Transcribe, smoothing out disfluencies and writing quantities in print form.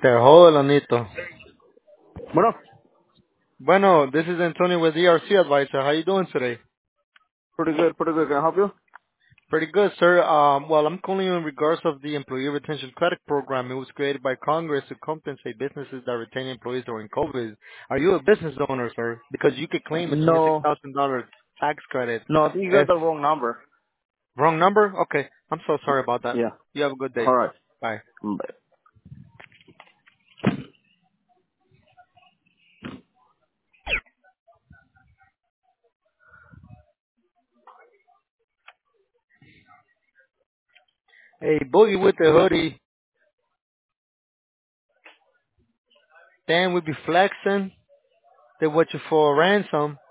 Te jodo, Lanito. Bueno, Bueno, this is Antonio with ERC Advisor. How you doing today? pretty good, pretty good. Can I help you? Pretty good, sir. Well, I'm calling you in regards of the Employee Retention Credit Program. It was created by Congress to compensate businesses that retain employees during COVID. Are you a business owner, sir? Because you could claim a No, $26,000 tax credit. no, I think you got If the wrong number. wrong number? Okay. I'm so sorry about that. Yeah. You have a good day. All right. Bye. Bye. Hey, Boogie with the hoodie. Dan, we be flexing. They want you for a ransom.